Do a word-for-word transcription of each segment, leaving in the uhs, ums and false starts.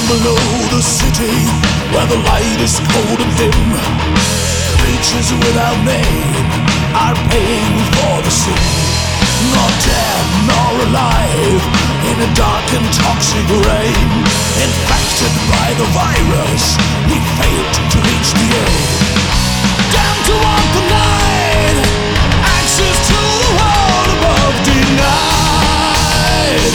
below the city, where the light is cold and dim, creatures without name are paying for the sin. Not dead nor alive, in a dark and toxic rain, infected by the virus, we failed to reach the aim. Damned to walk the night, access to the world above denied,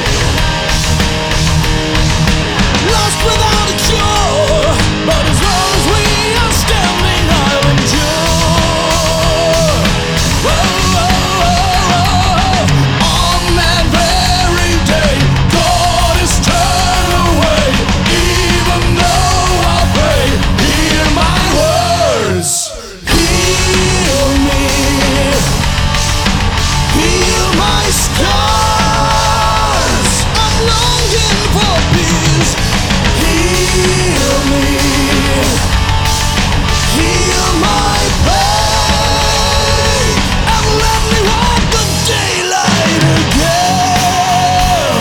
lost without a cure, but as long as we are standing, I'll endure. Whoa, whoa, whoa, whoa. On that very day, God is turned away. Even though I pray, hear my words. Heal me, heal my scars. I'm longing for peace. Heal me, heal my pain, and let me walk the daylight again.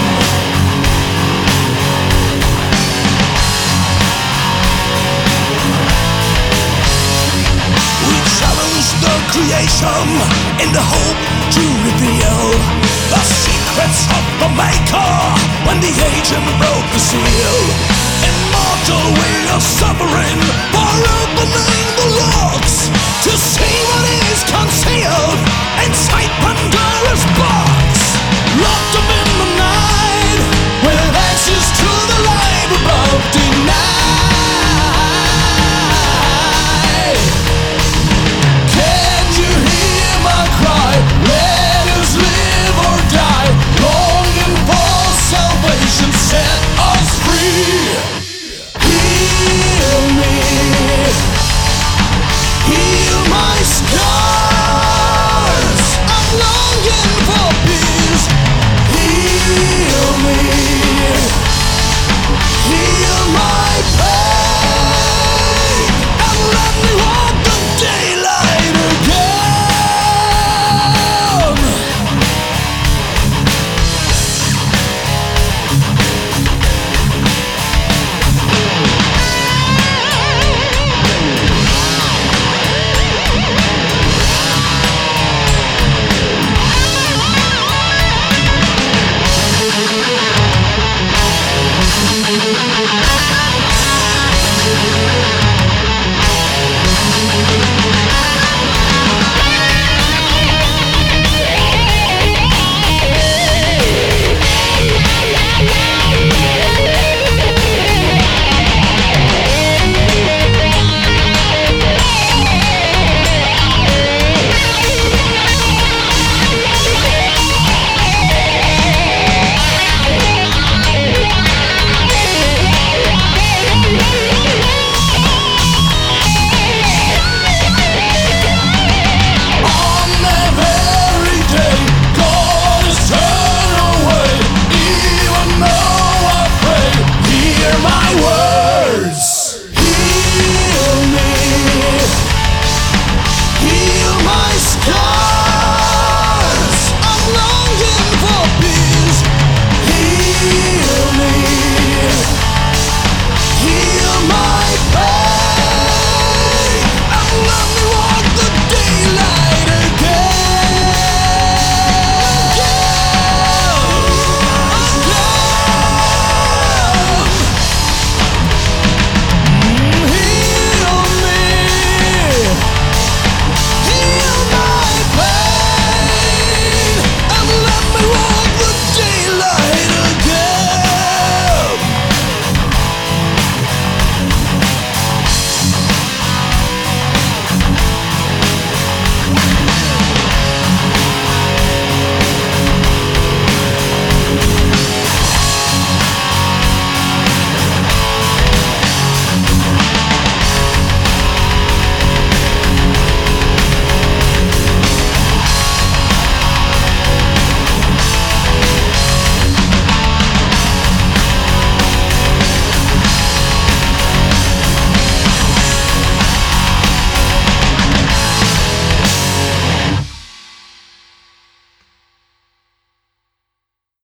We challenge the creation in the hope to reveal the secrets of the maker when the agent broke the seal. Immortal we are suffering for opening the locks to see what is concealed inside